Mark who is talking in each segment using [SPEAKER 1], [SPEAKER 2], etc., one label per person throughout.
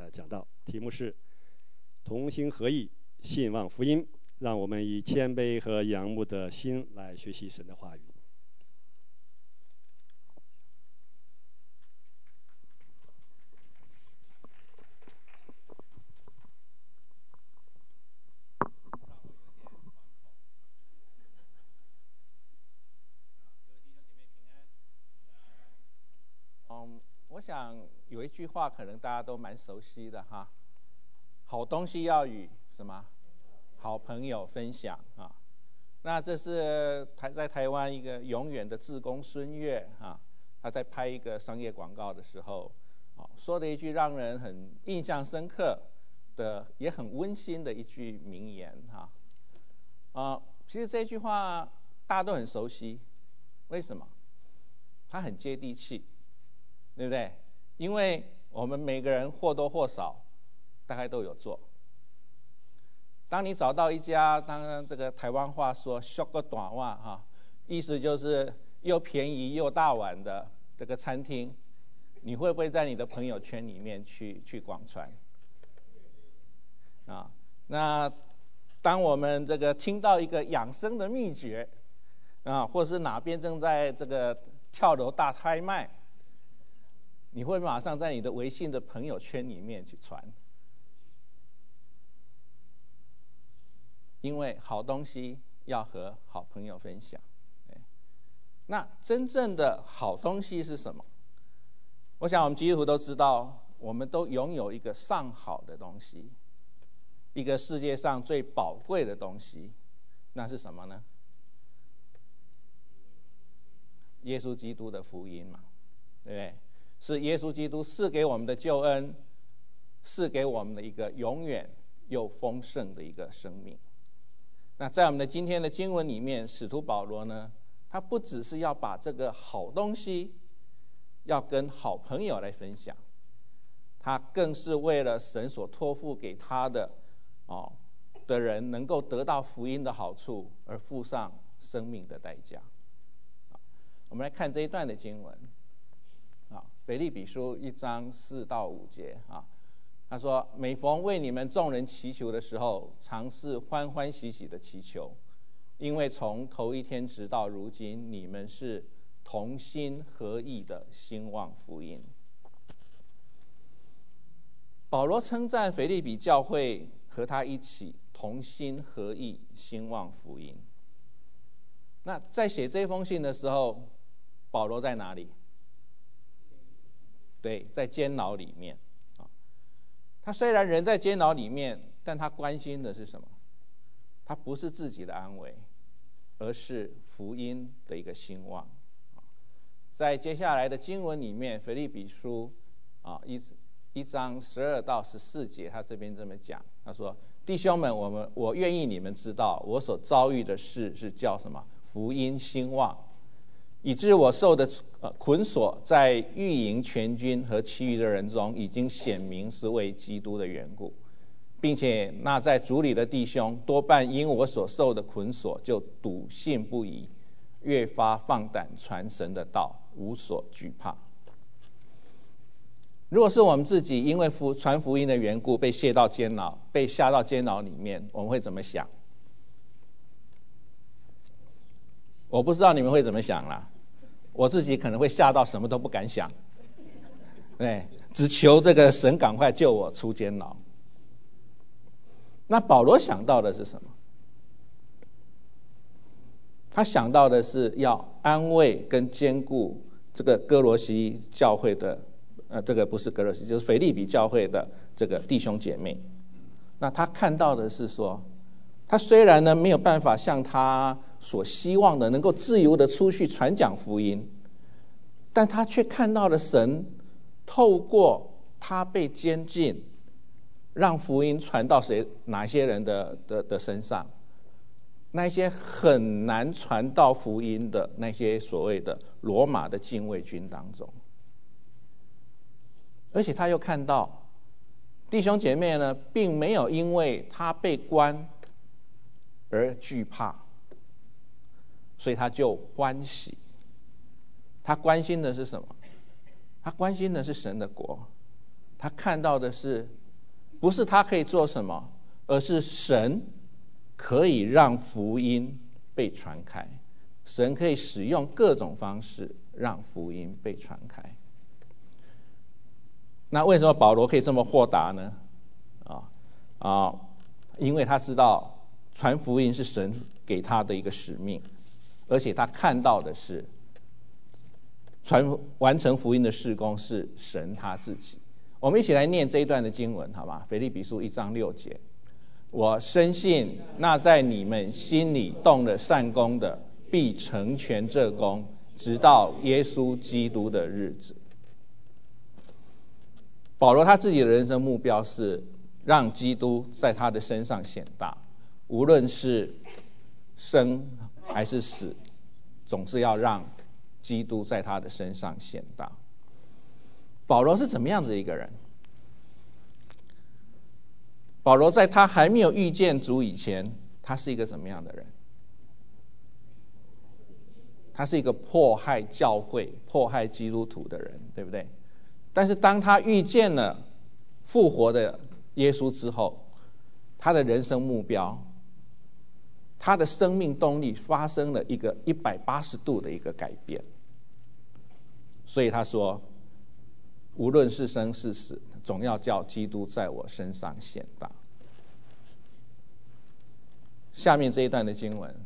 [SPEAKER 1] 的讲道，题目是同心合意，信望福音。让我们以谦卑和仰慕的心来学习神的话语。
[SPEAKER 2] 我想有一句话可能大家都蛮熟悉的哈，好东西要与什么好朋友分享啊。那这是在台湾一个永远的志工孙越啊，他在拍一个商业广告的时候说的一句让人很印象深刻的也很温馨的一句名言哈。其实这句话大家都很熟悉，为什么？它很接地气，对不对？因为我们每个人或多或少大概都有做。当你找到一家，当然这个台湾话说俗个短话哈，意思就是又便宜又大碗的这个餐厅，你会不会在你的朋友圈里面去广传啊？那当我们这个听到一个养生的秘诀啊，或是哪边正在这个跳楼大拍卖，你会马上在你的微信的朋友圈里面去传，因为好东西要和好朋友分享。那真正的好东西是什么？我想我们基督徒都知道，我们都拥有一个上好的东西，一个世界上最宝贵的东西，那是什么呢？耶稣基督的福音嘛，对不对？是耶稣基督赐给我们的救恩，赐给我们的一个永远又丰盛的一个生命。那在我们的今天的经文里面，使徒保罗呢，他不只是要把这个好东西要跟好朋友来分享，他更是为了神所托付给他的的人能够得到福音的好处而付上生命的代价。我们来看这一段的经文腓立比书1章4到5节他说：每逢为你们众人祈求的时候，常是欢欢喜喜的祈求，因为从头一天直到如今，你们是同心合意的兴旺福音。保罗称赞腓立比教会和他一起同心合意兴旺福音。那在写这封信的时候，保罗在哪里？对，在监牢里面他虽然人在监牢里面，但他关心的是什么？他不是自己的安危，而是福音的一个兴旺。在接下来的经文里面，腓立比书1章12到14节，他这边这么讲，他说：弟兄们，我愿意你们知道，我所遭遇的事是叫什么？福音兴旺，以致我受的捆锁，在御营全军和其余的人中，已经显明是为基督的缘故，并且那在主里的弟兄，多半因我所受的捆锁，就笃信不疑，越发放胆传神的道，无所惧怕。如果是我们自己因为传福音的缘故被下到监牢里面，我们会怎么想？我不知道你们会怎么想啦，我自己可能会吓到什么都不敢想，对，只求这个神赶快救我出监牢。那保罗想到的是什么？他想到的是要安慰跟坚固这个哥罗西教会的这个不是哥罗西，就是腓立比教会的这个弟兄姐妹。那他看到的是说，他虽然呢没有办法像他所希望的能够自由的出去传讲福音，但他却看到了神透过他被监禁，让福音传到哪些人的身上，那些很难传到福音的那些所谓的罗马的禁卫军当中。而且他又看到弟兄姐妹呢，并没有因为他被关而惧怕，所以他就欢喜。他关心的是什么？他关心的是神的国，他看到的是不是他可以做什么，而是神可以让福音被传开，神可以使用各种方式让福音被传开。那为什么保罗可以这么豁达呢？因为他知道传福音是神给他的一个使命，而且他看到的是完成福音的事工是神他自己。我们一起来念这一段的经文好吧？腓立比书1章6节，我深信那在你们心里动了善工的，必成全这工，直到耶稣基督的日子。保罗他自己的人生目标是让基督在他的身上显大，无论是生还是死，总是要让基督在他的身上显大。保罗是怎么样子一个人？保罗在他还没有遇见主以前，他是一个怎么样的人？他是一个迫害教会、迫害基督徒的人，对不对？但是当他遇见了复活的耶稣之后，他的人生目标，他的生命动力发生了一个180度的一个改变。所以他说，无论是生是死，总要叫基督在我身上显大。下面这一段的经文，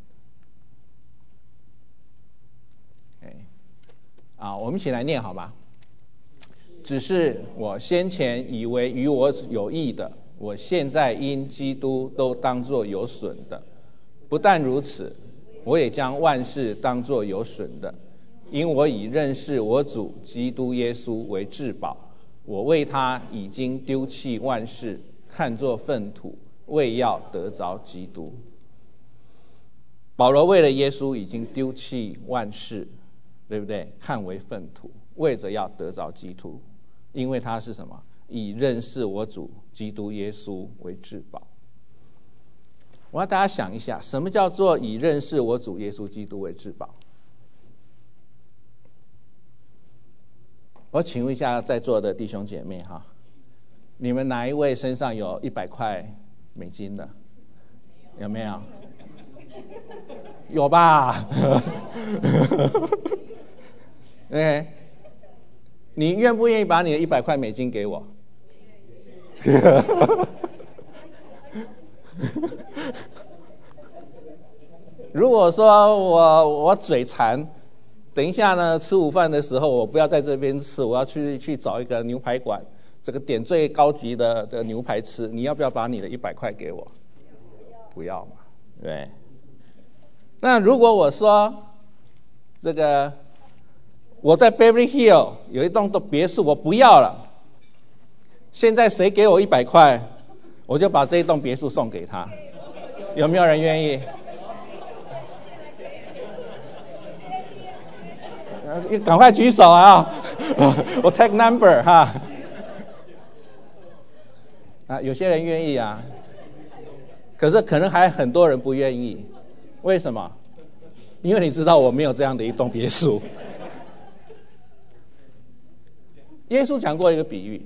[SPEAKER 2] 我们一起来念好吗？只是我先前以为与我有益的，我现在因基督都当作有损的。不但如此，我也将万事当作有损的，因我以认识我主基督耶稣为至宝。我为他已经丢弃万事，看作粪土，为要得着基督。保罗为了耶稣已经丢弃万事，对不对？看为粪土，为着要得着基督。因为他是什么？以认识我主基督耶稣为至宝。我要大家想一下，什么叫做以认识我主耶稣基督为至宝？我请问一下在座的弟兄姐妹哈，你们哪一位身上有100块美金的？有没有？有吧？OK， 你愿不愿意把你的100块美金给我？如果说我嘴馋，等一下呢吃午饭的时候，我不要在这边吃，我要去找一个牛排馆，这个点最高级的牛排吃，你要不要把你的100块给我？不要嘛，对。那如果我说这个我在 Beverly Hills 有一栋别墅，我不要了，现在谁给我100块，我就把这一栋别墅送给他，有没有人愿意？赶快举手啊！我 take number 哈。有些人愿意啊，可是可能还很多人不愿意。为什么？因为你知道我没有这样的一栋别墅。耶稣讲过一个比喻，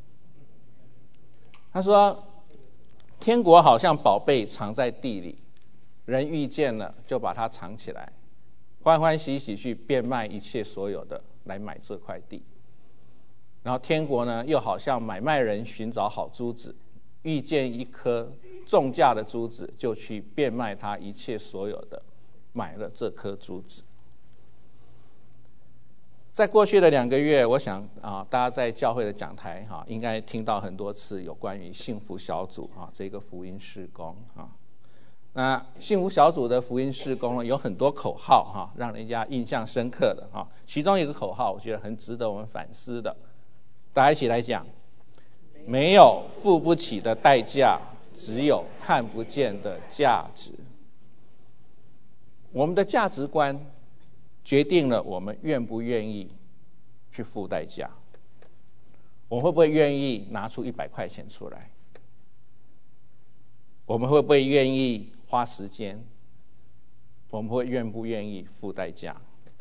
[SPEAKER 2] 他说天国好像宝贝藏在地里，人遇见了就把它藏起来，欢欢喜喜去变卖一切所有的来买这块地。然后天国呢又好像买卖人寻找好珠子，遇见一颗重价的珠子，就去变卖他一切所有的，买了这颗珠子。在过去的2个月，我想大家在教会的讲台应该听到很多次有关于幸福小组这个福音事工那幸福小组的福音事工呢，有很多口号让人家印象深刻的其中一个口号我觉得很值得我们反思的，大家一起来讲：没有付不起的代价，只有看不见的价值。我们的价值观决定了我们愿不愿意去付代价。我们会不会愿意拿出100块钱出来？我们会不会愿意花时间？我们愿不愿意付代价？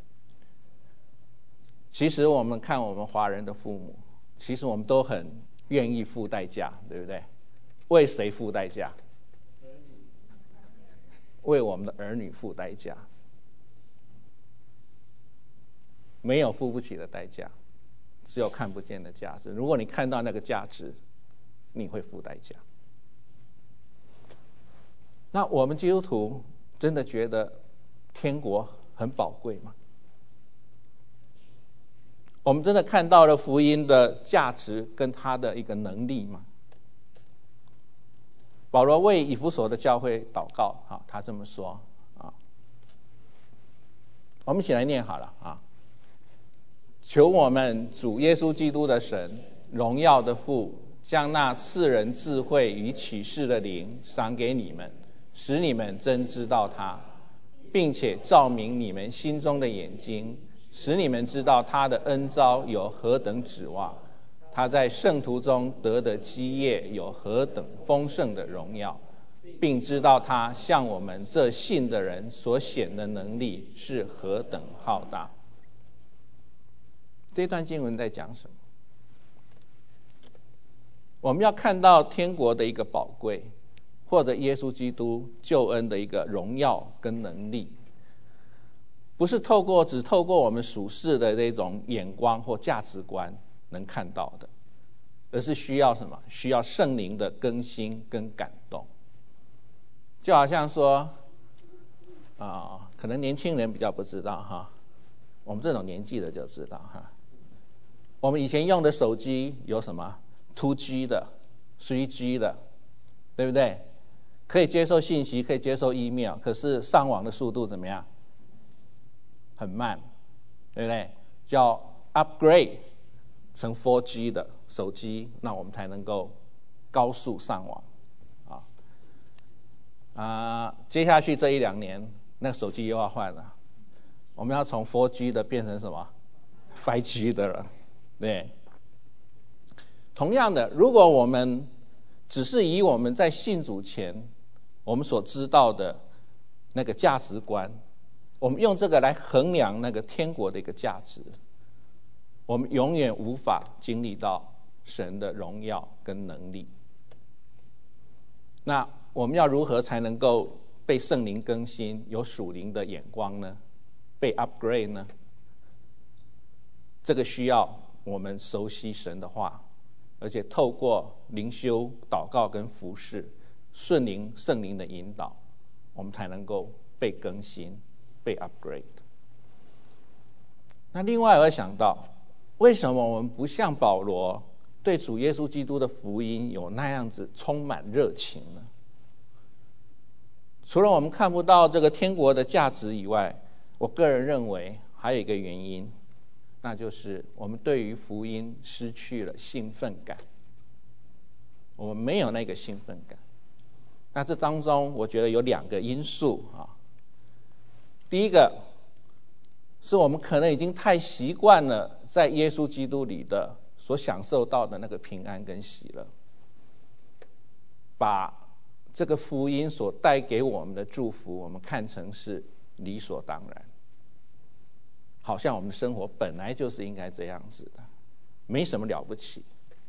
[SPEAKER 2] 其实我们看我们华人的父母，其实我们都很愿意付代价，对不对？ 为谁付代价？为我们的儿女付代价。没有付不起的代价，只有看不见的价值。如果你看到那个价值，你会付代价。那我们基督徒真的觉得天国很宝贵吗？我们真的看到了福音的价值跟它的一个能力吗？保罗为以弗所的教会祷告，他这么说啊，我们一起来念好了啊。求我们主耶稣基督的神，荣耀的父，将那赐人智慧与启示的灵赏给你们，使你们真知道他，并且照明你们心中的眼睛，使你们知道他的恩召有何等指望，他在圣徒中得的基业有何等丰盛的荣耀，并知道他向我们这信的人所显的能力是何等浩大。这段经文在讲什么？我们要看到天国的一个宝贵，或者耶稣基督救恩的一个荣耀跟能力，不是只透过我们属世的这种眼光或价值观能看到的，而是需要什么？需要圣灵的更新跟感动。就好像说可能年轻人比较不知道哈，我们这种年纪的就知道哈。我们以前用的手机有什么 2G 的 3G 的，对不对？可以接受信息，可以接受 email， 可是上网的速度怎么样？很慢，对不对？就要 upgrade 成 4G 的手机，那我们才能够高速上网接下去这1-2年那个手机又要换了，我们要从 4G 的变成什么 5G 的了。对，同样的，如果我们只是以我们在信主前我们所知道的那个价值观，我们用这个来衡量那个天国的一个价值，我们永远无法经历到神的荣耀跟能力。那我们要如何才能够被圣灵更新，有属灵的眼光呢？被 upgrade 呢？这个需要我们熟悉神的话，而且透过灵修、祷告跟服事，顺灵圣灵的引导，我们才能够被更新、被 upgrade。那另外我会想到，为什么我们不像保罗对主耶稣基督的福音有那样子充满热情呢？除了我们看不到这个天国的价值以外，我个人认为还有一个原因，那就是我们对于福音失去了兴奋感，我们没有那个兴奋感。那这当中我觉得有2个因素第一个是我们可能已经太习惯了在耶稣基督里的所享受到的那个平安跟喜乐，把这个福音所带给我们的祝福，我们看成是理所当然，好像我们的生活本来就是应该这样子的，没什么了不起。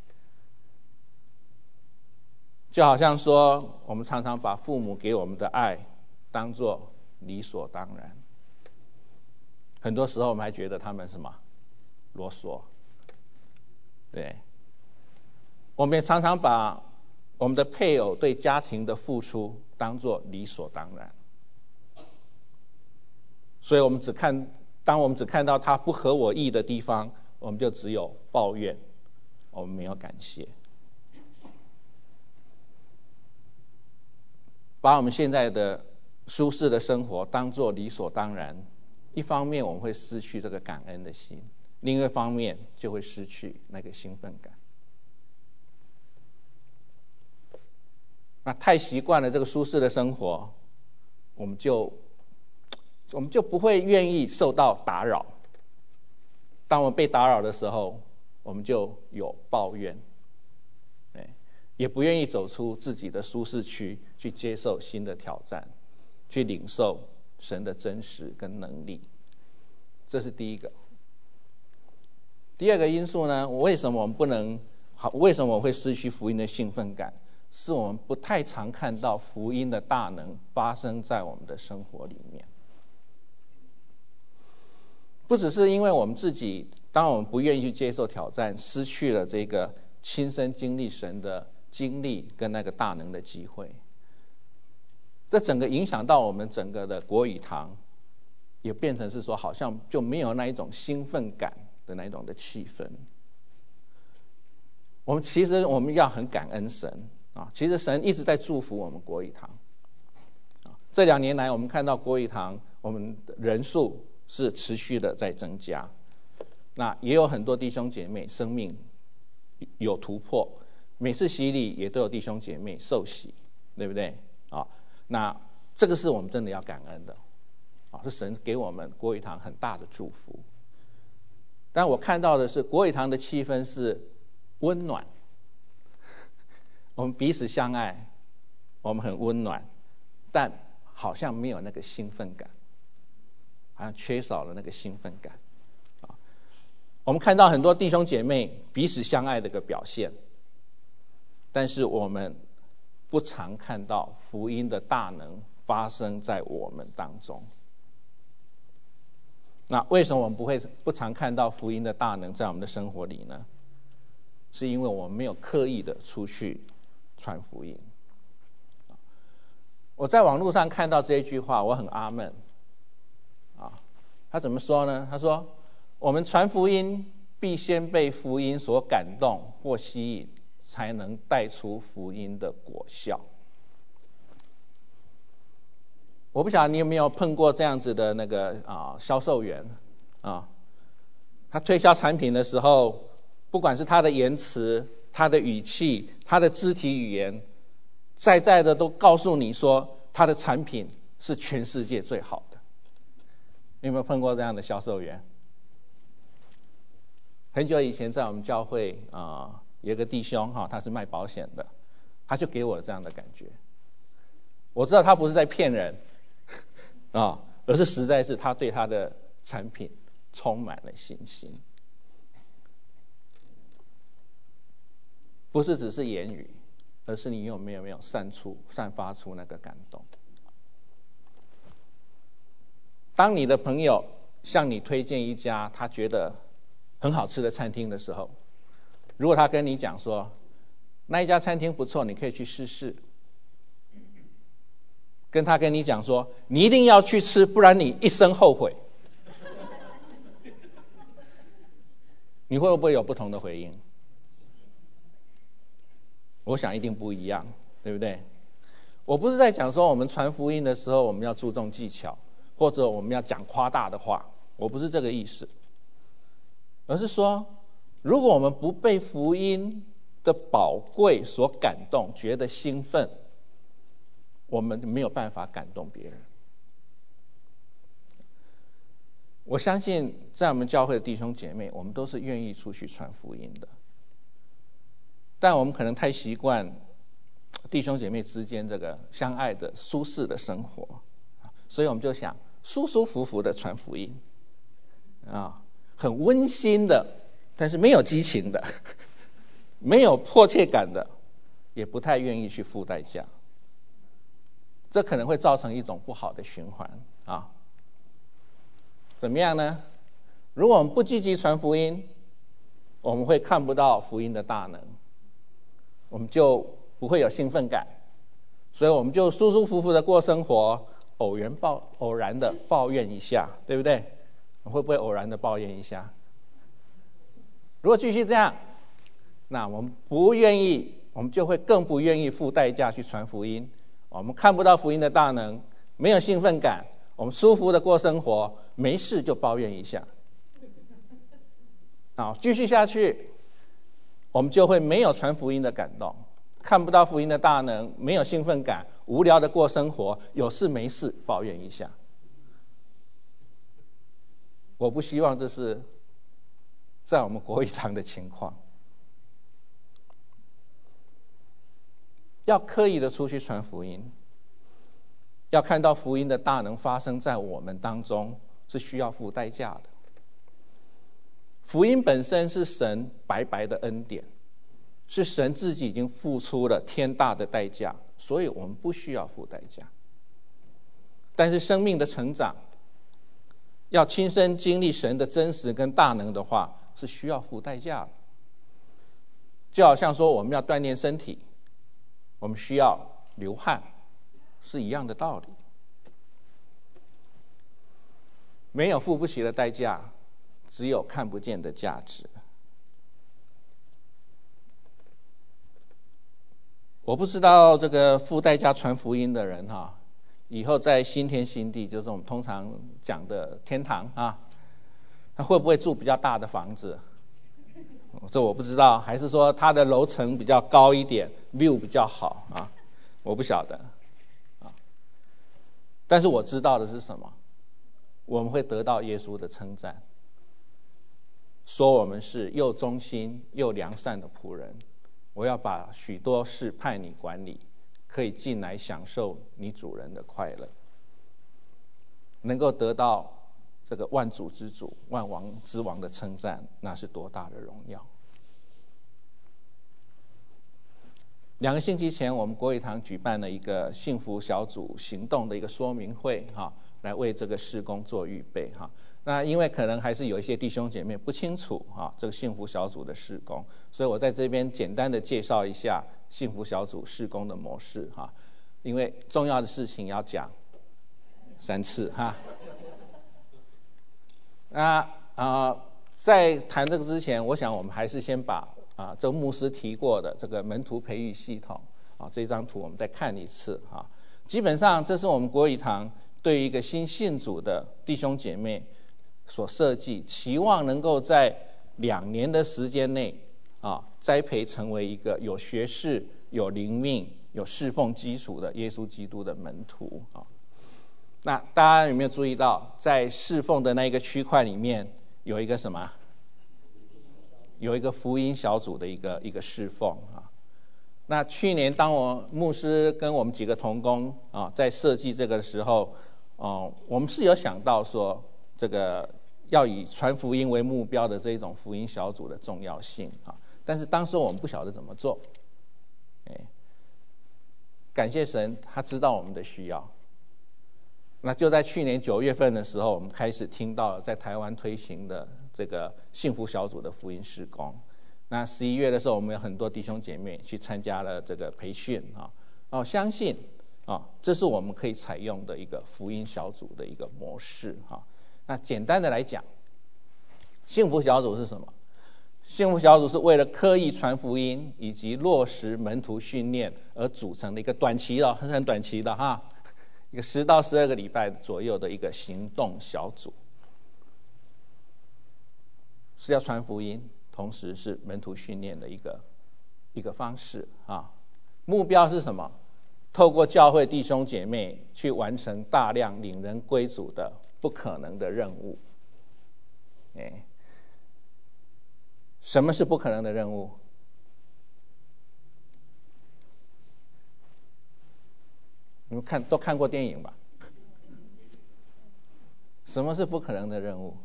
[SPEAKER 2] 就好像说，我们常常把父母给我们的爱当作理所当然，很多时候我们还觉得他们什么啰嗦。对，我们也常常把我们的配偶对家庭的付出当作理所当然，所以当我们只看到他不合我意的地方，我们就只有抱怨，我们没有感谢。把我们现在的舒适的生活当作理所当然，一方面我们会失去这个感恩的心，另一方面就会失去那个兴奋感。那太习惯了这个舒适的生活，我们就不会愿意受到打扰。当我们被打扰的时候，我们就有抱怨，也不愿意走出自己的舒适区，去接受新的挑战，去领受神的真实跟能力。这是第一个。第二个因素呢，为什么我们会失去福音的兴奋感？ 是我们不太常看到福音的大能发生在我们的生活里面。不只是因为我们自己，当我们不愿意去接受挑战，失去了这个亲身经历神的经历跟那个大能的机会，这整个影响到我们整个的国语堂，也变成是说好像就没有那一种兴奋感的那一种的气氛。其实我们要很感恩神啊！其实神一直在祝福我们国语堂。这2年来，我们看到国语堂我们的人数是持续的在增加，那也有很多弟兄姐妹生命有突破，每次洗礼也都有弟兄姐妹受洗，对不对啊？那这个是我们真的要感恩的啊，是神给我们国语堂很大的祝福。但我看到的是国语堂的气氛是温暖，我们彼此相爱，我们很温暖，但好像没有那个兴奋感，好像缺少了那个兴奋感。我们看到很多弟兄姐妹彼此相爱的一个表现，但是我们不常看到福音的大能发生在我们当中。那为什么我们不常看到福音的大能在我们的生活里呢？是因为我们没有刻意的出去传福音。我在网络上看到这一句话，我很阿们啊。他怎么说呢？他说：我们传福音必先被福音所感动或吸引，才能带出福音的果效。我不晓得你有没有碰过这样子的那个销售员啊？他推销产品的时候，不管是他的言辞、他的语气、他的肢体语言，在的都告诉你说他的产品是全世界最好的。你有没有碰过这样的销售员？很久以前在我们教会有一个弟兄他是卖保险的，他就给我这样的感觉。我知道他不是在骗人而是实在是他对他的产品充满了信心。不是只是言语，而是你有没有散发出那个感动。当你的朋友向你推荐一家他觉得很好吃的餐厅的时候，如果他跟你讲说那一家餐厅不错，你可以去试试，跟你讲说你一定要去吃，不然你一生后悔，你会不会有不同的回应？我想一定不一样，对不对？我不是在讲说我们传福音的时候我们要注重技巧，或者我们要讲夸大的话，我不是这个意思，而是说如果我们不被福音的宝贵所感动，觉得兴奋，我们没有办法感动别人。我相信在我们教会的弟兄姐妹，我们都是愿意出去传福音的，但我们可能太习惯弟兄姐妹之间这个相爱的舒适的生活，所以我们就想舒舒服服的传福音很温馨的，但是没有激情的，没有迫切感的，也不太愿意去付代价。这可能会造成一种不好的循环怎么样呢？如果我们不积极传福音，我们会看不到福音的大能，我们就不会有兴奋感，所以我们就舒舒服服的过生活，偶然的抱怨一下，对不对？会不会偶然的抱怨一下？如果继续这样，那我们不愿意，我们就会更不愿意付代价去传福音。我们看不到福音的大能，没有兴奋感，我们舒服的过生活，没事就抱怨一下。继续下去，我们就会没有传福音的感动，看不到福音的大能，没有兴奋感，无聊的过生活，有事没事抱怨一下。我不希望这是在我们国语堂的情况。要刻意的出去传福音，要看到福音的大能发生在我们当中，是需要付代价的。福音本身是神白白的恩典， 是神自己已经付出了天大的代价，所以我们不需要付代价。但是生命的成长，要亲身经历神的真实跟大能的话，是需要付代价的。就好像说我们要锻炼身体，我们需要流汗，是一样的道理。没有付不起的代价，只有看不见的价值。我不知道这个付代价传福音的人以后在新天新地，就是我们通常讲的天堂他会不会住比较大的房子？这我不知道，还是说他的楼层比较高一点 ，view 比较好我不晓得但是我知道的是什么？我们会得到耶稣的称赞，说我们是又忠心又良善的仆人。我要把许多事派你管理，可以进来享受你主人的快乐，能够得到这个万主之主、万王之王的称赞，那是多大的荣耀！2个星期前，我们国语堂举办了一个幸福小组行动的一个说明会来为这个事工做预备那因为可能还是有一些弟兄姐妹不清楚这个幸福小组的事工，所以我在这边简单的介绍一下幸福小组事工的模式因为重要的事情要讲3次在谈这个之前，我想我们还是先把这个牧师提过的这个门徒培育系统这张图我们再看一次基本上这是我们国语堂对于一个新信主的弟兄姐妹所设计，期望能够在2年的时间内栽培成为一个有学识、有灵命、有侍奉基础的耶稣基督的门徒那大家有没有注意到，在侍奉的那一个区块里面有一个什么？有一个福音小组的一个侍奉那去年当我牧师跟我们几个同工在设计这个的时候我们是有想到说这个要以传福音为目标的这一种福音小组的重要性但是当时我们不晓得怎么做感谢神他知道我们的需要。那就在去年9月份的时候，我们开始听到在台湾推行的这个幸福小组的福音事工。那11月的时候，我们有很多弟兄姐妹去参加了这个培训相信这是我们可以采用的一个福音小组的一个模式那简单的来讲，幸福小组是什么？幸福小组是为了刻意传福音以及落实门徒训练而组成的一个短期的，很短期的一个10到12个礼拜左右的一个行动小组，是要传福音，同时是门徒训练的一个方式目标是什么？透过教会弟兄姐妹去完成大量领人归主的不可能的任务。什么是不可能的任务？你们都看过电影吧？什么是不可能的任务？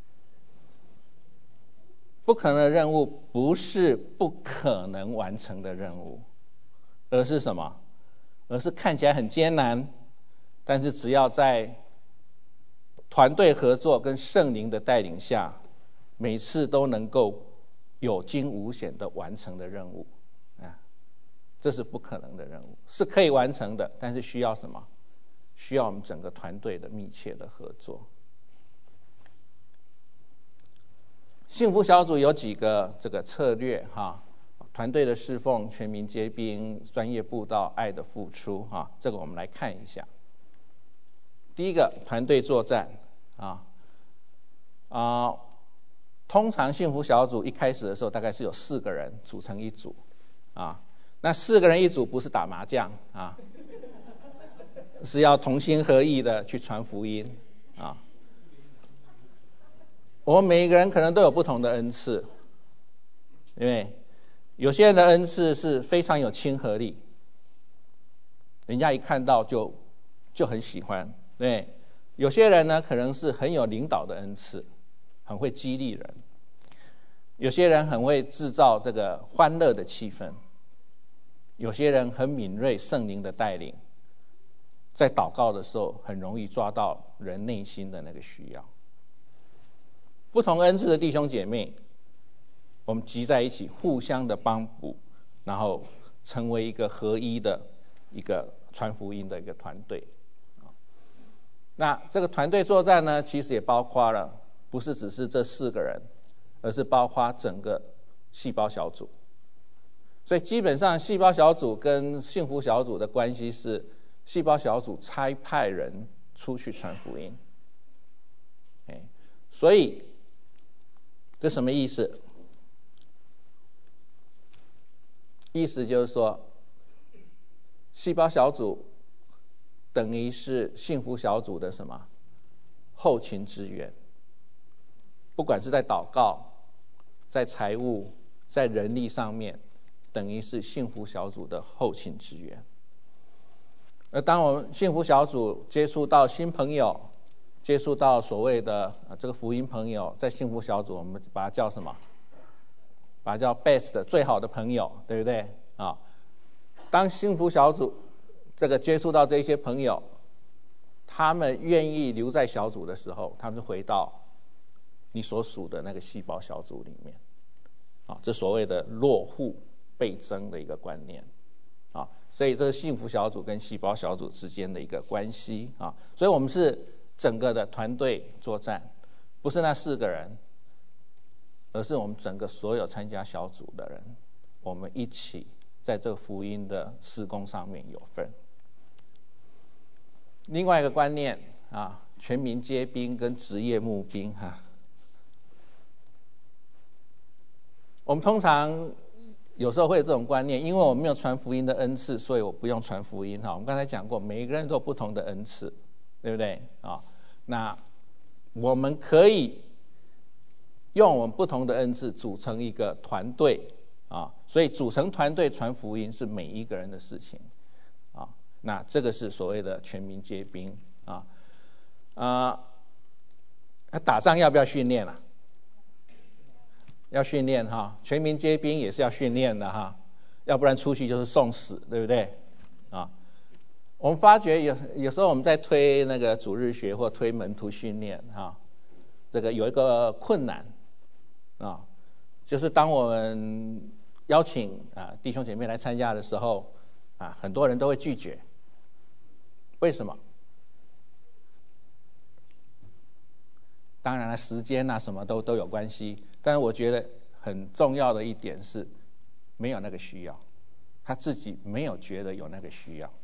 [SPEAKER 2] 不可能的任务不是不可能完成的任务，而是什么？而是看起来很艰难，但是只要在团队合作跟圣灵的带领下，每次都能够有惊无险的完成的任务这是不可能的任务，是可以完成的，但是需要什么？需要我们整个团队的密切的合作。幸福小组有几个这个策略团队的侍奉、全民皆兵、专业布道、爱的付出这个我们来看一下。第一个，团队作战通常幸福小组一开始的时候大概是有4个人组成一组那4个人一组不是打麻将是要同心合意的去传福音我们每一个人可能都有不同的恩赐，因为有些人的恩赐是非常有亲和力，人家一看到就很喜欢，对。有些人呢可能是很有领导的恩赐，很会激励人。 有些人很会制造这个欢乐的气氛，有些人很敏锐圣灵的带领，在祷告的时候很容易抓到人内心的那个需要。不同恩赐的弟兄姐妹，我们集在一起，互相的帮补，然后成为一个合一的一个传福音的一个团队。那这个团队作战呢，其实也包括了，不是只是这4个人，而是包括整个细胞小组。所以基本上细胞小组跟幸福小组的关系是，细胞小组差派人出去传福音。所以这什么意思？意思就是说，细胞小组等于是幸福小组的什么后勤支援，不管是在祷告、在财务、在人力上面，等于是幸福小组的后勤支援。而当我们幸福小组接触到新朋友，接触到所谓的这个福音朋友，在幸福小组我们把它叫什么？把它叫 best 最好的朋友，对不对啊？当幸福小组这个接触到这些朋友，他们愿意留在小组的时候，他们就回到你所属的那个细胞小组里面啊，这所谓的落户倍增的一个观念啊，所以这个幸福小组跟细胞小组之间的一个关系啊，所以我们是整个的团队作战，不是那4个人，而是我们整个所有参加小组的人，我们一起在这个福音的事工上面有份。另外一个观念啊，全民皆兵跟职业募兵哈。我们通常有时候会有这种观念，因为我们没有传福音的恩赐，所以我不用传福音哈。我们刚才讲过，每一个人都有不同的恩赐，对不对啊？那我们可以用我们不同的恩赐组成一个团队啊，所以组成团队传福音是每一个人的事情啊。那这个是所谓的全民皆兵啊。打仗要不要训练啊？要训练哈，全民皆兵也是要训练的哈，要不然出去就是送死，对不对啊？我们发觉有时候我们在推那个主日学或推门徒训练哈，这个有一个困难啊，就是当我们邀请弟兄姐妹来参加的时候啊，很多人都会拒绝。为什么？当然了，时间啊什么都有关系，但是我觉得很重要的一点是，没有那个需要，他自己没有觉得有那个需要。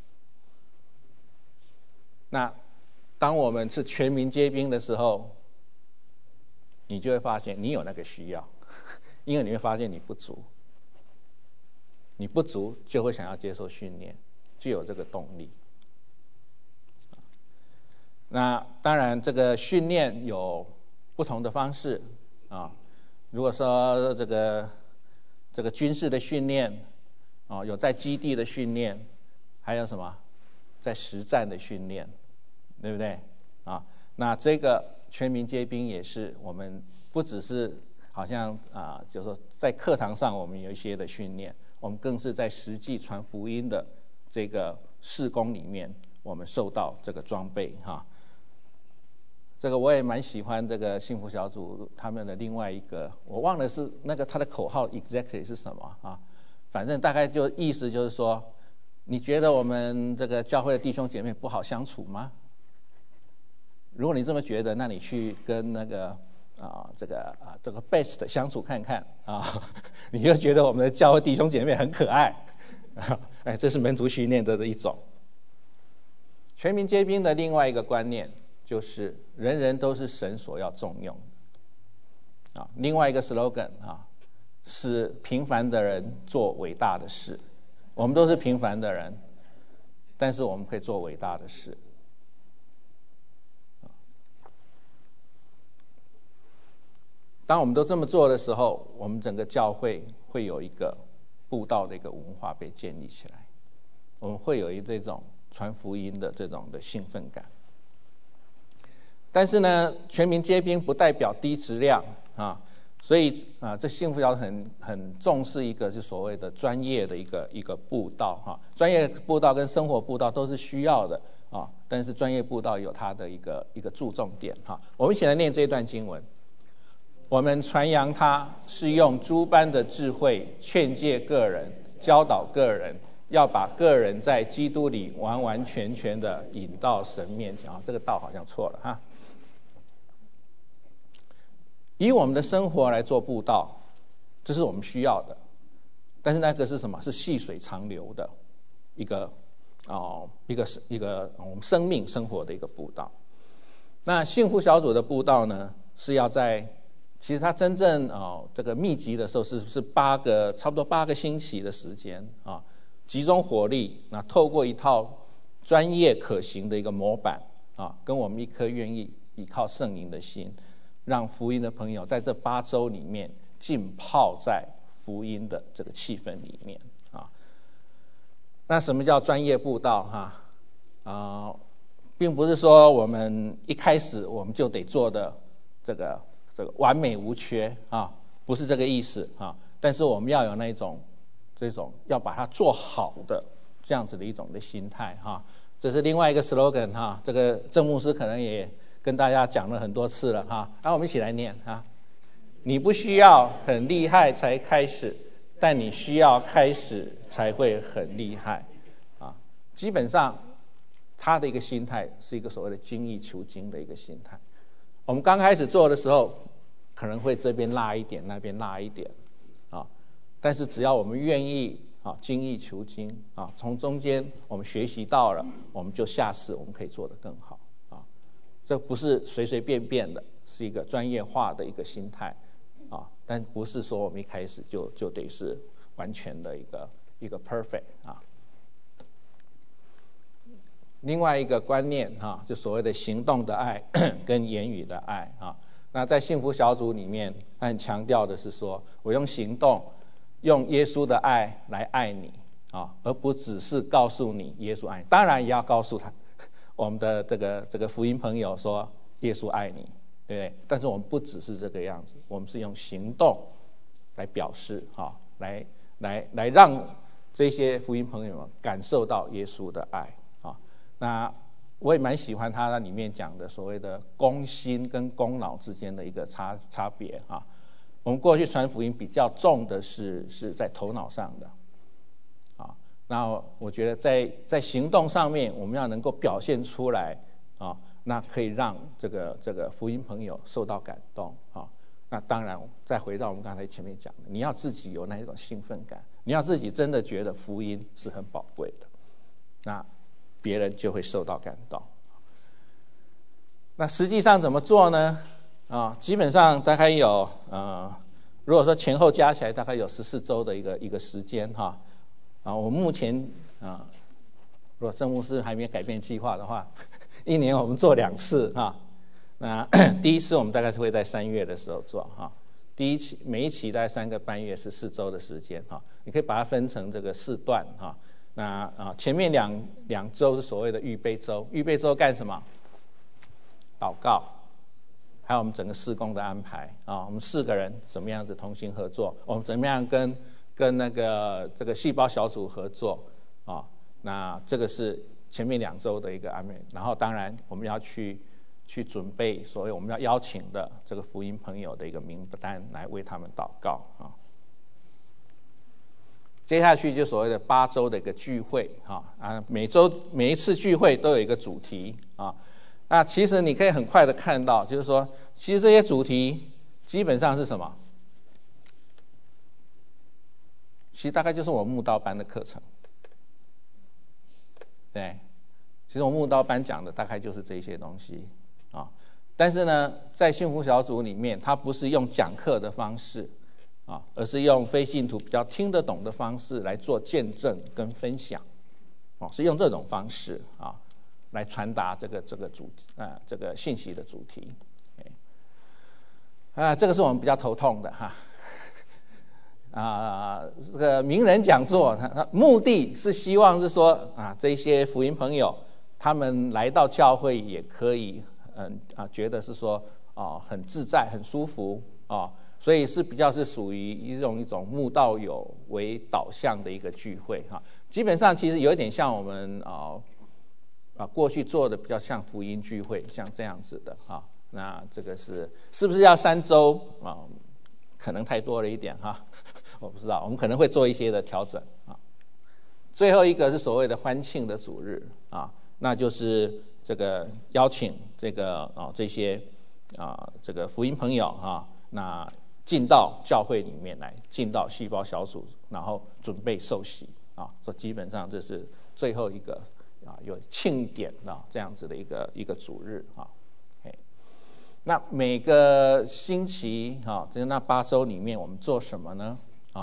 [SPEAKER 2] 那当我们是全民皆兵的时候，你就会发现你有那个需要，因为你会发现你不足，你不足就会想要接受训练，就有这个动力。那当然，这个训练有不同的方式啊。如果说这个军事的训练啊，有在基地的训练，还有什么在实战的训练，对不对啊？那这个全民皆兵也是我们不只是好像就是说在课堂上我们有一些的训练，我们更是在实际传福音的这个事工里面，我们受到这个装备哈。这个我也蛮喜欢这个幸福小组他们的另外一个，我忘了是那个他的口号 exactly 是什么啊？反正大概就意思就是说，你觉得我们这个教会的弟兄姐妹不好相处吗？如果你这么觉得，那你去跟那个这个 best 相处看看啊，你就觉得我们的教会弟兄姐妹很可爱，哎，这是门徒训练的这一种。全民皆兵的另外一个观念就是人人都是神所要重用啊。另外一个 slogan 啊，是平凡的人做伟大的事。我们都是平凡的人，但是我们可以做伟大的事。当我们都这么做的时候，我们整个教会会有一个布道的一个文化被建立起来，我们会有这种传福音的这种的兴奋感。但是呢，全民皆兵不代表低质量啊。 所以这幸福小组很重视一个是所谓的专业的一个布道哈，专业布道跟生活布道都是需要的啊，但是专业布道有它的一个注重点哈。我们一起来念这一段经文。我们传扬它是用诸般的智慧劝诫个人，教导个人，要把个人在基督里完完全全的引到神面前啊，这个道好像错了哈。以我们的生活来做布道，这是我们需要的，但是那个是什么？是细水长流的一个我们生命生活的一个布道。那幸福小组的布道呢，是要其实它真正这个密集的时候是差不多8个星期的时间啊，集中火力，那透过一套专业可行的一个模板啊，跟我们一颗愿意依靠圣灵的心，让福音的朋友在这8周里面浸泡在福音的这个气氛里面啊。那什么叫专业布道哈？并不是说我们一开始我们就得做的这个完美无缺啊，不是这个意思啊。但是我们要有这种要把它做好的这样子的一种的心态哈。这是另外一个 slogan 哈，这个郑牧师可能也跟大家讲了很多次了哈。然后我们一起来念啊，你不需要很厉害才开始，但你需要开始才会很厉害啊。基本上他的一个心态是一个所谓的精益求精的一个心态。我们刚开始做的时候，可能会这边落一点，那边落一点啊，但是只要我们愿意精益求精啊，从中间我们学习到了，我们就下次我们可以做得更好啊。这不是随随便便的，是一个专业化的一个心态啊，但不是说我们一开始就得是完全的一个 perfect 啊。另外一个观念哈，就所谓的行动的爱跟言语的爱啊。那在幸福小组里面，很强调的是说，我用行动，用耶稣的爱来爱你啊，而不只是告诉你耶稣爱你。当然也要告诉他我们的这个福音朋友说耶稣爱你，对不对？但是我们不只是这个样子，我们是用行动来表示啊，来让这些福音朋友们感受到耶稣的爱。那我也蛮喜欢他那里面讲的所谓的公心跟公脑之间的一个差别啊。我们过去传福音比较重的是在头脑上的啊，那我觉得在行动上面我们要能够表现出来啊，那可以让这个福音朋友受到感动啊。那当然再回到我们刚才前面讲的，你要自己有那一种兴奋感，你要自己真的觉得福音是很宝贵的，那别人就会受到感动。那实际上怎么做呢？基本上大概有如果说前后加起来大概有14周的一个时间哈。我目前如果郑牧师还没有改变计划的话，一年我们做2次哈。那第一次我们大概是会在3月的时候做哈。每一期大概3个半月是4周的时间哈。你可以把它分成这个4段哈。那前面两周是所谓的预备周，预备周干什么？祷告，还有我们整个事工的安排啊。我们4个人怎么样子同心合作？我们怎么样跟这个细胞小组合作啊？那这个是前面2周的一个安排。然后当然我们要去准备所谓我们要邀请的这个福音朋友的一个名单来为他们祷告啊。接下去就所谓的8周的一个聚会每一次聚会都有一个主题啊。那其实你可以很快的看到，就是说其实这些主题基本上是什么？其实大概就是我们慕道班的课程。对，其实我们慕道班讲的大概就是这些东西啊。但是呢，在幸福小组里面，它不是用讲课的方式而是用非信徒比较听得懂的方式来做见证跟分享是用这种方式来传达这个信息的主题。这个是我们比较头痛的这个名人讲座，目的是希望是说这些福音朋友他们来到教会也可以觉得是说很自在很舒服所以是比较是属于一种慕道友为导向的一个聚会哈。基本上其实有一点像我们过去做的比较像福音聚会，像这样子的哈。那这个是不是要3周啊？可能太多了一点哈，我不知道，我们可能会做一些的调整啊。最后一个是所谓的欢庆的主日啊，那就是这个邀请这些这个福音朋友啊，那进到教会里面来，进到细胞小组，然后准备受洗啊。这基本上这是最后一个有庆典这样子的一个主日啊。那每个星期就是那8周里面我们做什么呢？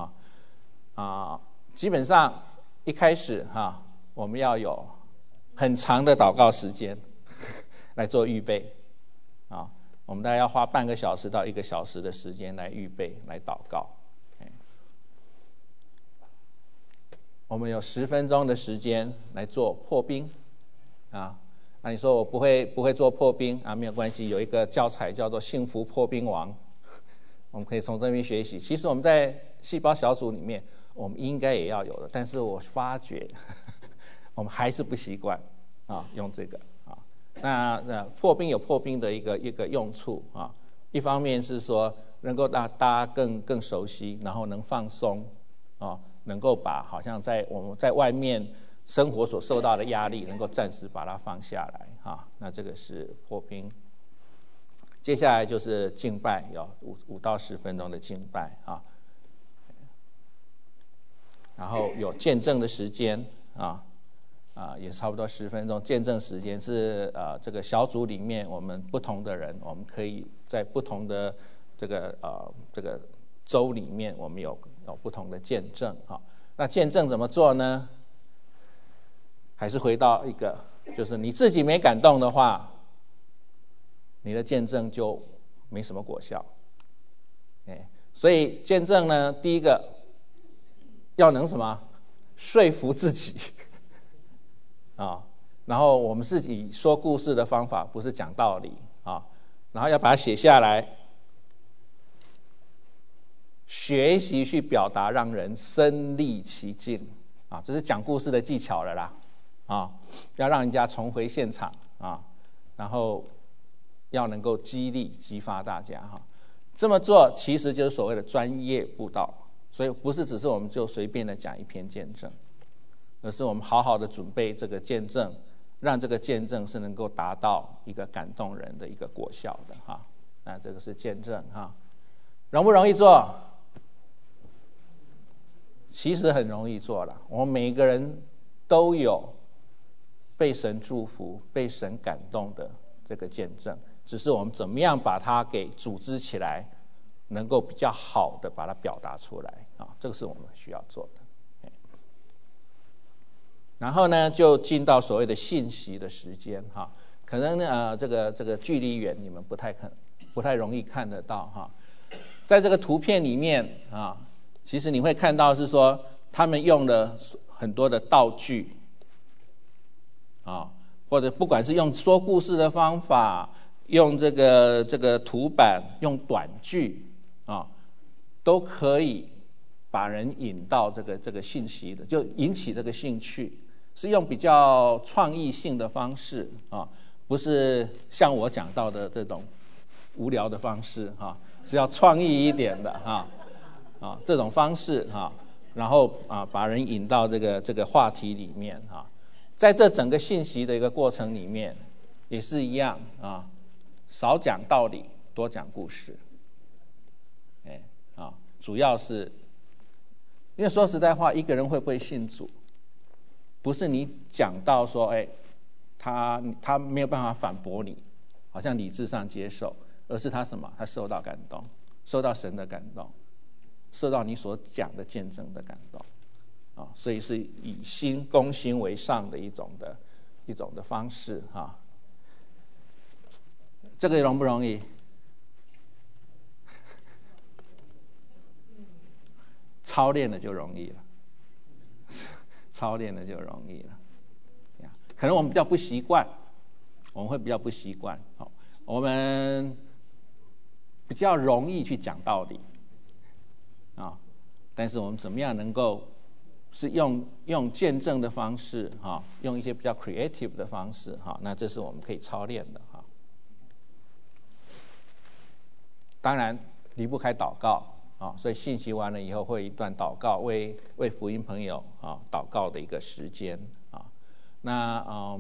[SPEAKER 2] 基本上一开始我们要有很长的祷告时间来做预备啊。我们大概要花半个小时到1个小时的时间来预备来祷告。我们有10分钟的时间来做破冰啊。那你说我不会做破冰啊？没有关系，有一个教材叫做《幸福破冰王》，我们可以从这边学习。其实我们在细胞小组里面，我们应该也要有的，但是我发觉我们还是不习惯用这个啊。那破冰有破冰的一个用处啊，一方面是说能够让大家更熟悉，然后能放松啊，能够把好像我们在外面生活所受到的压力能够暂时把它放下来那这个是破冰。接下来就是敬拜，有5到10分钟的敬拜然后有见证的时间也差不多10分钟。见证时间是这个小组里面我们不同的人，我们可以在不同的这个周里面，我们有不同的见证那见证怎么做呢？还是回到一个，就是你自己没感动的话，你的见证就没什么果效。所以见证呢，第一个要能什么？说服自己然后我们自己说故事的方法不是讲道理然后要把它写下来，学习去表达，让人身临其境这是讲故事的技巧了啦要让人家重回现场然后要能够激发大家这么做其实就是所谓的专业布道，所以不是只是我们就随便的讲一篇见证，而是我们好好的准备这个见证，让这个见证是能够达到一个感动人的一个果效的那这个是见证容不容易做？其实很容易做了，我们每一个人都有被神祝福、被神感动的这个见证，只是我们怎么样把它给组织起来，能够比较好的把它表达出来这个是我们需要做的。然后呢，就进到所谓的信息的时间可能这个距离远，你们不太容易看得到在这个图片里面其实你会看到是说他们用了很多的道具或者不管是用说故事的方法，用这个图板，用短句都可以把人引到这个信息的，就引起这个兴趣，是用比较创意性的方式不是像我讲到的这种无聊的方式是要创意一点的这种方式然后把人引到这个话题里面在这整个信息的一个过程里面也是一样少讲道理，多讲故事。主要是因为说实在话，一个人会不会信主，不是你讲到说他没有办法反驳你，好像理智上接受，而是他什么？他受到感动，受到神的感动，受到你所讲的见证的感动所以是以心攻心为上的一种的方式这个容不容易？操练了就容易了，操练了就容易了。可能我们比较不习惯，我们会比较不习惯。我们比较容易去讲道理啊，但是我们怎么样能够是用见证的方式啊，用一些比较 creative 的方式哈，那这是我们可以操练的哈。当然离不开祷告啊，所以信息完了以后会一段祷告，为福音朋友啊祷告的一个时间啊。那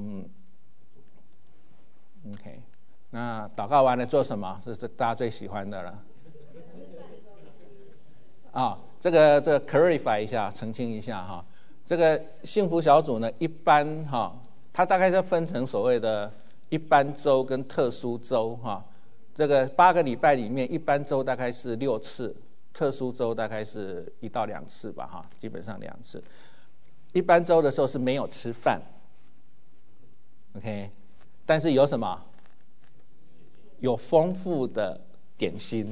[SPEAKER 2] OK， 那祷告完了做什么？这是大家最喜欢的了。啊，这个 clarify 一下，澄清一下哈。这个幸福小组呢，一般哈，它大概是分成所谓的一般周跟特殊周哈。这个8个礼拜里面，一般周大概是6次，特殊周大概是1到2次吧哈，基本上2次。一般周的时候是没有吃饭 ，OK， 但是有什么？有丰富的点心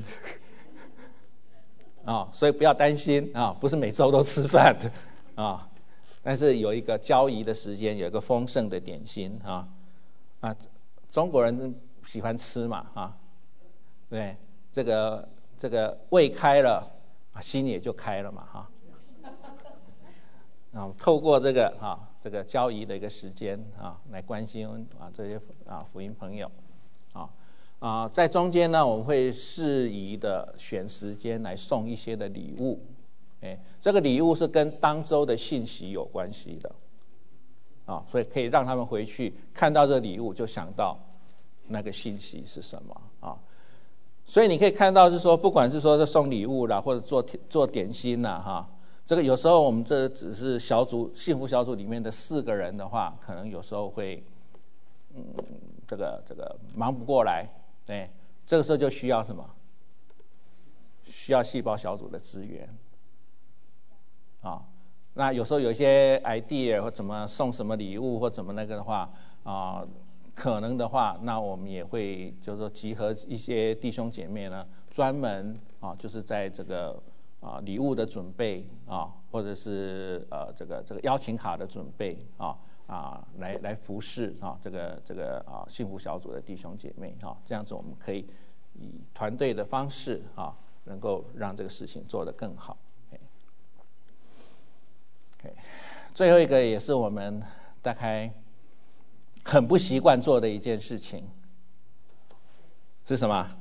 [SPEAKER 2] 啊，所以不要担心啊，不是每周都吃饭啊，但是有一个交谊的时间，有一个丰盛的点心啊，中国人喜欢吃嘛啊，对，这个胃开了，心也就开了嘛哈。透过这个交谊的一个时间啊，来关心这些福音朋友在中间呢，我们会适宜的选时间来送一些的礼物，这个礼物是跟当周的信息有关系的所以可以让他们回去看到这个礼物就想到那个信息是什么所以你可以看到是说，不管是说是送礼物啦，或者做点心啦这个有时候我们这只是幸福小组里面的4个人的话，可能有时候会这个忙不过来，对，这个时候就需要什么？需要细胞小组的资源那有时候有一些 idea 或怎么送什么礼物或怎么那个的话可能的话，那我们也会就是说集合一些弟兄姐妹呢，专门就是在这个礼物的准备或者是这个邀请卡的准备来服侍这个幸福小组的弟兄姐妹这样子我们可以以团队的方式能够让这个事情做得更好。最后一个也是我们大概很不习惯做的一件事情是什么？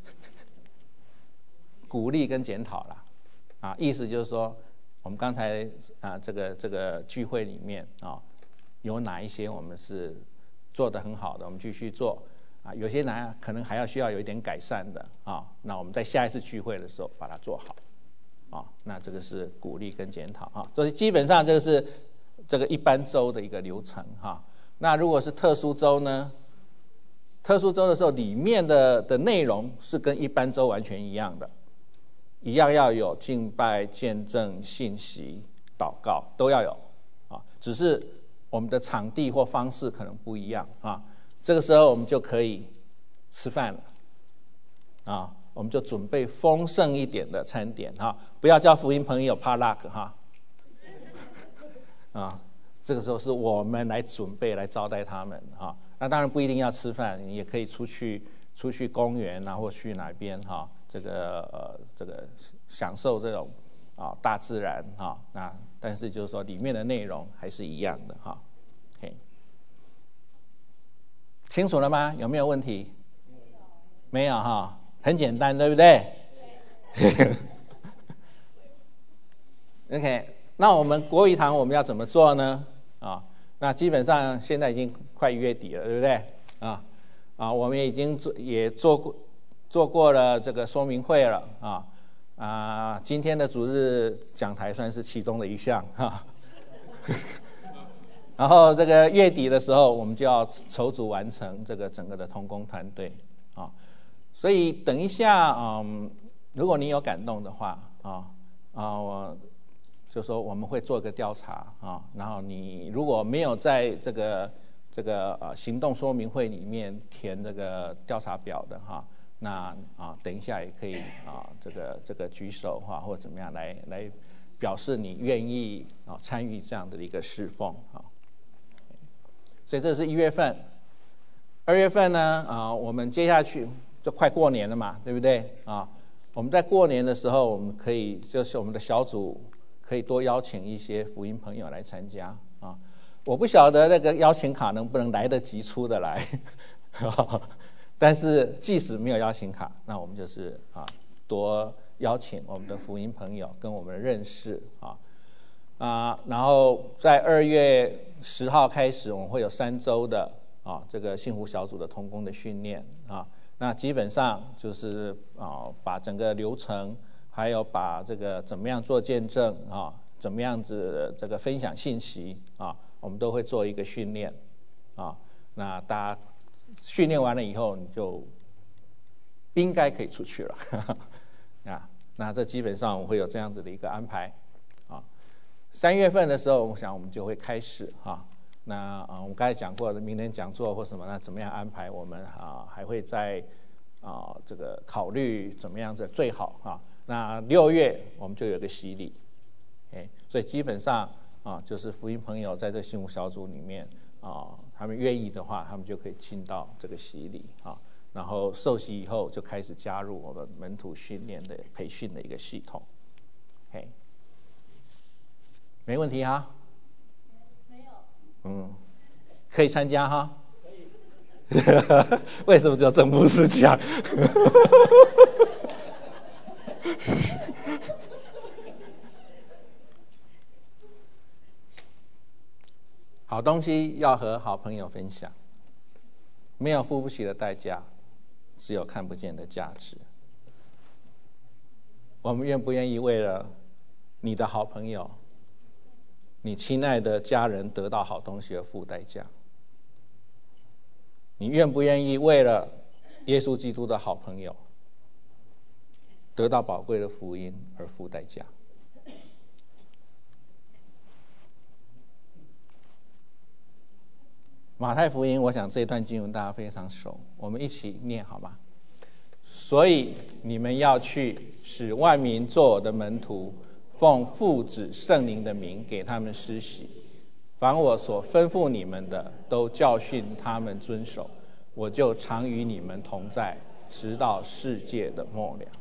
[SPEAKER 2] 鼓励跟检讨啦意思就是说，我们刚才这个聚会里面有哪一些我们是做得很好的，我们继续做有些可能还需要有一点改善的那我们在下一次聚会的时候把它做好那这个是鼓励跟检讨所以基本上这个是这个一般周的一个流程那如果是特殊周呢？特殊周的时候，里面的内容是跟一般周完全一样的，一样要有敬拜、见证、信息、祷告都要有只是我们的场地或方式可能不一样这个时候我们就可以吃饭了我们就准备丰盛一点的餐点不要叫福音朋友怕辣这个时候是我们来准备来招待他们那当然不一定要吃饭，你也可以出去公园或去哪边这个享受这种大自然那但是就是说里面的内容还是一样的OK， 清楚了吗？有没有问题？没有很简单，对不对OK， 那我们国语堂我们要怎么做呢那基本上现在已经快月底了，对不对我们已经做过了这个说明会了今天的主日讲台算是其中的一项然后这个月底的时候我们就要筹组完成这个整个的同工团队所以等一下如果你有感动的话我就说我们会做个调查然后你如果没有在这个行动说明会里面填这个调查表的那等一下也可以这个举手或者怎么样来表示你愿意参与这样的一个侍奉所以这是1月份。2月份呢我们接下去就快过年了嘛，对不对啊？我们在过年的时候，我们可以就是我们的小组可以多邀请一些福音朋友来参加啊。我不晓得那个邀请卡能不能来得及出得来，但是即使没有邀请卡，那我们就是多邀请我们的福音朋友跟我们认识然后在2月10号开始，我们会有3周的这个幸福小组的同工的训练那基本上就是把整个流程，还有把这个怎么样做见证怎么样子这个分享信息我们都会做一个训练那大家训练完了以后，你就应该可以出去了那这基本上我会有这样子的一个安排3月份的时候，我想我们就会开始那我们刚才讲过的明天讲座或什么，那怎么样安排？我们还会在这个考虑怎么样子最好那6月我们就有个洗礼所以基本上就是福音朋友在这幸福小组里面他们愿意的话，他们就可以进到这个洗礼然后受洗以后就开始加入我们门徒训练的培训的一个系统没问题哈？
[SPEAKER 3] 没有。
[SPEAKER 2] 可以参加哈？可以。为什么只有郑牧师讲？好东西要和好朋友分享，没有付不起的代价，只有看不见的价值。我们愿不愿意为了你的好朋友，你亲爱的家人得到好东西而付代价？你愿不愿意为了耶稣基督的好朋友得到宝贵的福音而付代价？马太福音，我想这一段经文大家非常熟，我们一起念好吗？所以你们要去，使万民做我的门徒，奉父子圣灵的名给他们施洗，凡我所吩咐你们的，都教训他们遵守，我就常与你们同在，直到世界的末了。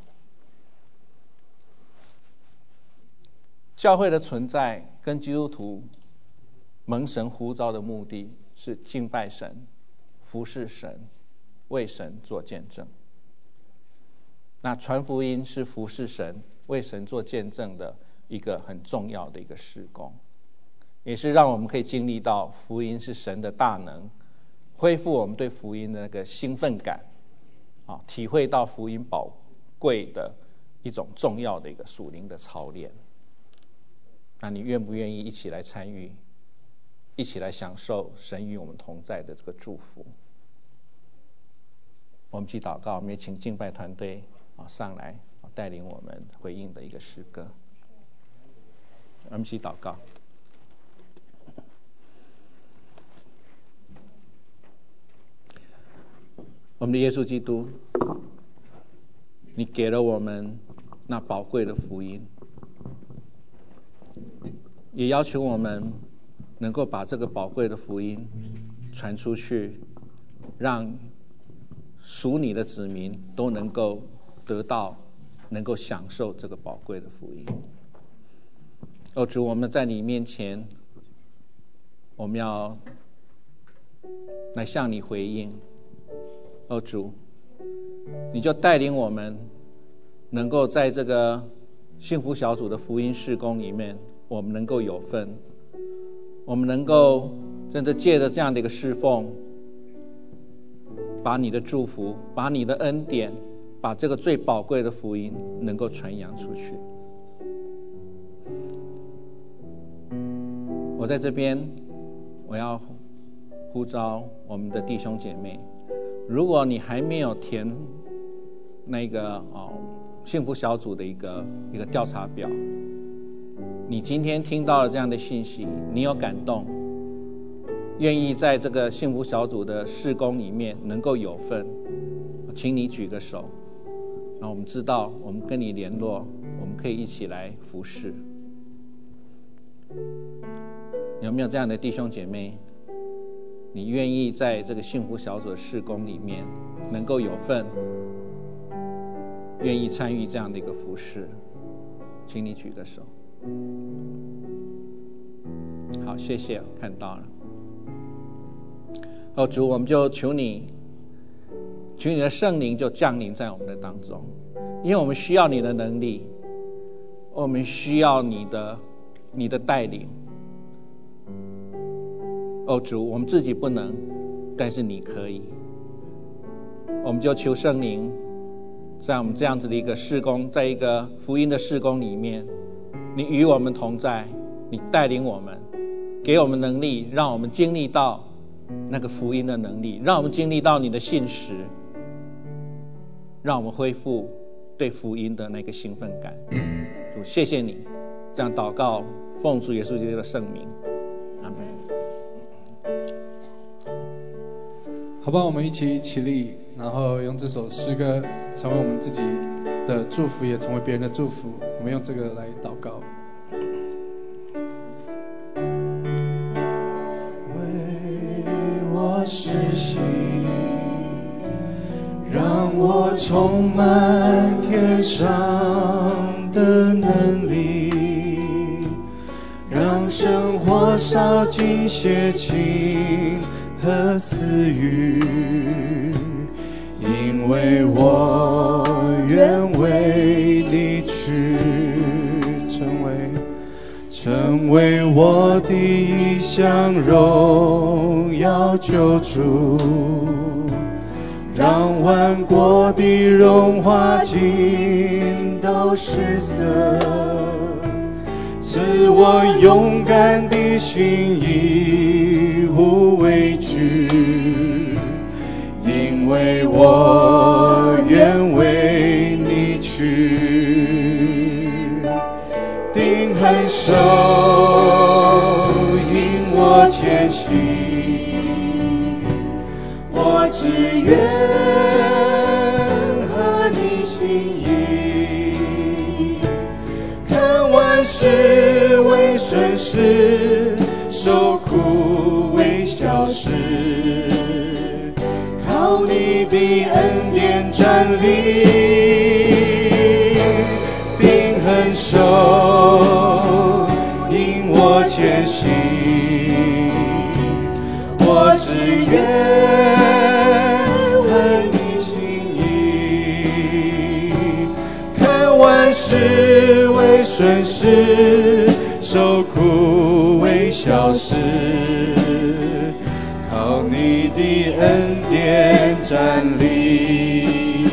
[SPEAKER 2] 教会的存在跟基督徒蒙神呼召的目的是敬拜神、服侍神、为神做见证。那传福音是服侍神、为神做见证的一个很重要的一个事工，也是让我们可以经历到福音是神的大能，恢复我们对福音的那个兴奋感体会到福音宝贵的一种重要的一个属灵的操练。那你愿不愿意一起来参与，一起来享受神与我们同在的这个祝福？我们一起祷告，我们也请敬拜团队上来带领我们回应的一个诗歌。我们一起祷告。我们的耶稣基督，你给了我们那宝贵的福音，也要求我们能够把这个宝贵的福音传出去，让属你的子民都能够得到，能够享受这个宝贵的福音。主，我们在你面前，我们要来向你回应。主，你就带领我们能够在这个幸福小组的福音事工里面，我们能够有份，我们能够真的借着这样的一个侍奉，把你的祝福，把你的恩典，把这个最宝贵的福音能够传扬出去。我在这边，我要呼召我们的弟兄姐妹，如果你还没有填那个幸福小组的一个调查表，你今天听到了这样的信息，你有感动，愿意在这个幸福小组的事工里面能够有份，请你举个手，让我们知道，我们跟你联络，我们可以一起来服侍。有没有这样的弟兄姐妹？ 你愿意在这个幸福小组的事工里面能够有份，愿意参与这样的一个服事，请你举个手。好，谢谢，看到了。主，我们就求你的圣灵就降临在我们的当中，因为我们需要你的能力，我们需要你的带领。主，我们自己不能，但是你可以。我们就求圣灵在我们这样子的一个事工，在一个福音的事工里面，你与我们同在，你带领我们，给我们能力，让我们经历到那个福音的能力，让我们经历到你的信实，让我们恢复对福音的那个兴奋感。主，谢谢你，这样祷告，奉主耶稣基督的圣名，阿们。
[SPEAKER 4] 好吧，我们一起起立，然后用这首诗歌成为我们自己的祝福，也成为别人的祝福。我们用这个来祷告。
[SPEAKER 5] 为我施行，让我充满天上的能力，让生活烧尽邪情和私欲，因为我愿为你去成为我的一项荣耀救主，让万国的荣华尽都失色，赐我勇敢的心，义无畏惧，因为我愿为你去定恒守，引我前行，我只愿和你心意，看万事为顺时，受苦为小事，靠你的恩典站立，定恒守，引我前行，我只愿和你心意，看万事为顺时，受苦为小事，靠你的恩典站立，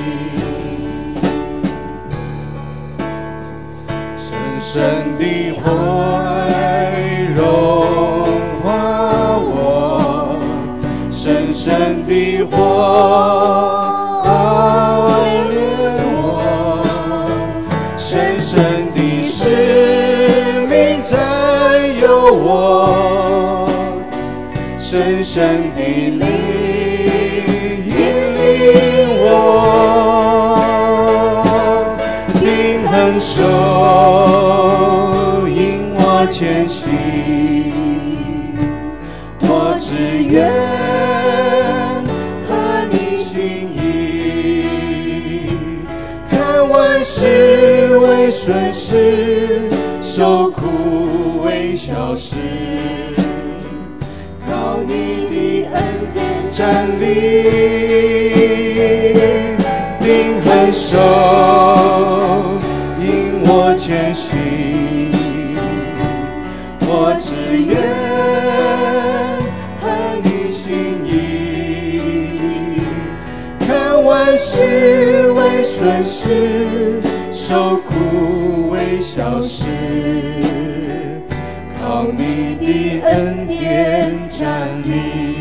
[SPEAKER 5] 深深的怀融化我，深深的火爱恋我，深深的使命占有我，深深的灵引领我，定恒守，引我前行，我只愿和你心意，看万事为顺时，受苦为小事，靠你的恩典站立，定恒守，引我前行，我只愿和你心意，看万事为顺时，受苦为小事，靠你的恩典站立。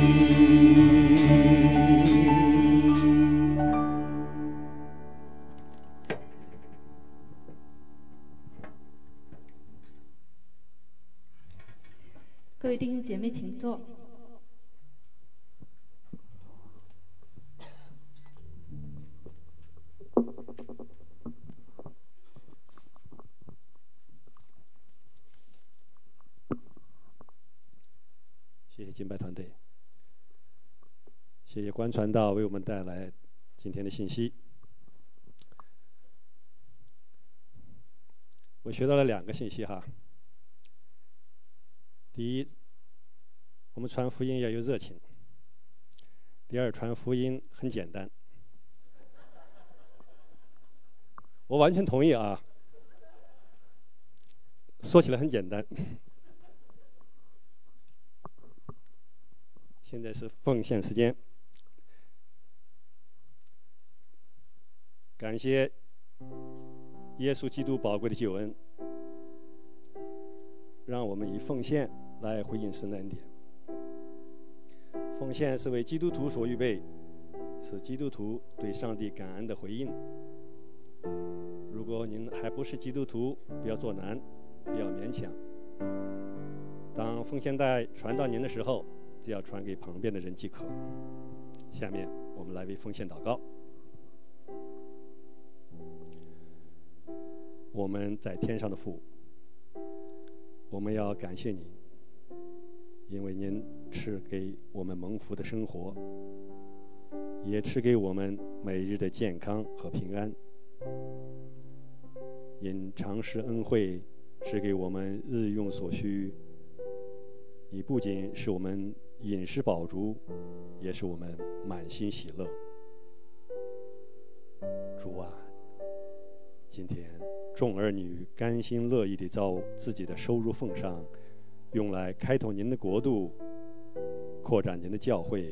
[SPEAKER 6] 各位弟兄姐妹，请坐。
[SPEAKER 1] 谢谢敬拜团队。 谢谢关传道为我们带来今天的信息。我学到了2个信息哈。第一，我们传福音要有热情；第二，传福音很简单。我完全同意啊，说起来很简单。现在是奉献时间，感谢耶稣基督宝贵的救恩，让我们以奉献来回应神的恩典。奉献是为基督徒所预备，是基督徒对上帝感恩的回应。如果您还不是基督徒，不要做难，不要勉强。当奉献袋传到您的时候，只要传给旁边的人即可。下面我们来为奉献祷告。我们在天上的父，我们要感谢你，因为您赐给我们蒙福的生活，也赐给我们每日的健康和平安。因常施恩惠，赐给我们日用所需。你不仅使我们饮食饱足，也使我们满心喜乐。主啊，今天众儿女甘心乐意地照自己的收入奉上，用来开拓您的国度，扩展您的教会。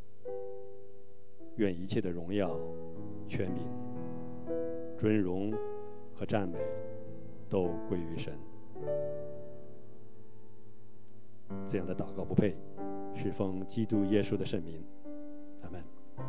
[SPEAKER 1] 愿一切的荣耀、权柄、尊荣和赞美都归于神。这样的祷告不配，是奉基督耶稣的圣名，阿们。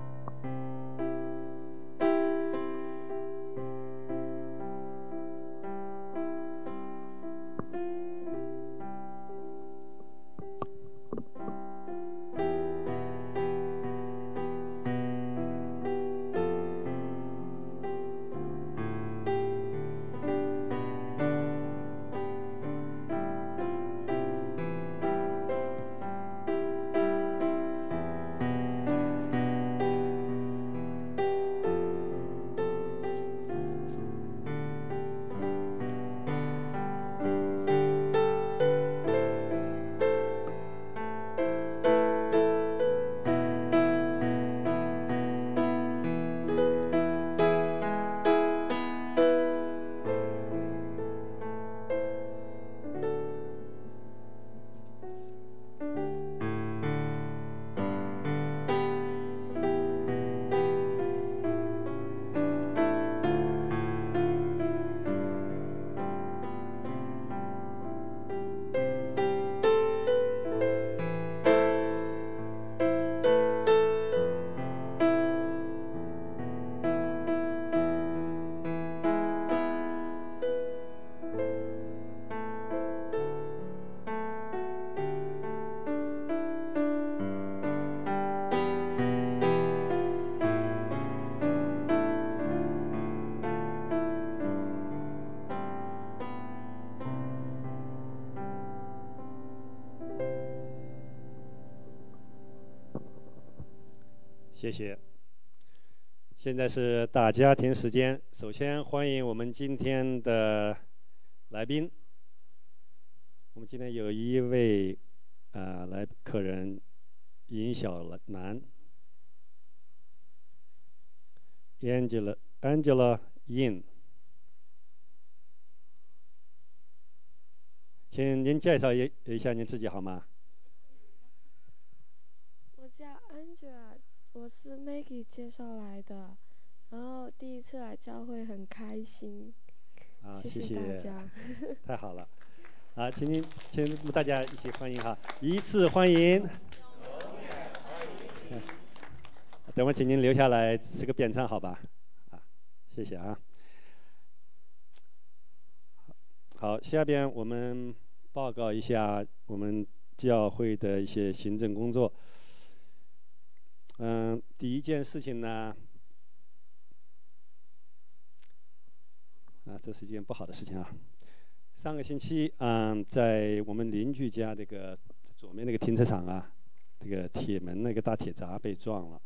[SPEAKER 1] 谢谢。现在是大家庭时间，首先欢迎我们今天的来宾。我们今天有一位来客人尹小楠 Angela Yin， 请您介绍一下您自己好吗？
[SPEAKER 7] 我叫 Angela， 我是 Maggie 介绍来的，然后第一次来教会很开心。谢谢大家。
[SPEAKER 1] 太好了。请大家一起欢迎哈，一次欢迎。等会请您留下来吃个便餐，好吧？谢谢啊。好，下边我们报告一下我们教会的一些行政工作。第一件事情呢，这是一件不好的事情啊。上个星期，在我们邻居家这个左面那个停车场啊， 这个铁门那个大铁闸被撞了，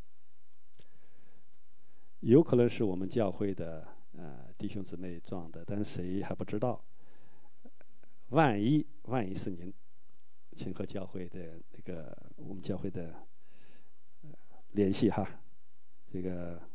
[SPEAKER 1] 有可能是我们教会的弟兄姊妹撞的，但是谁还不知道。万一是您，请和教会的我们教会的联系哈，这个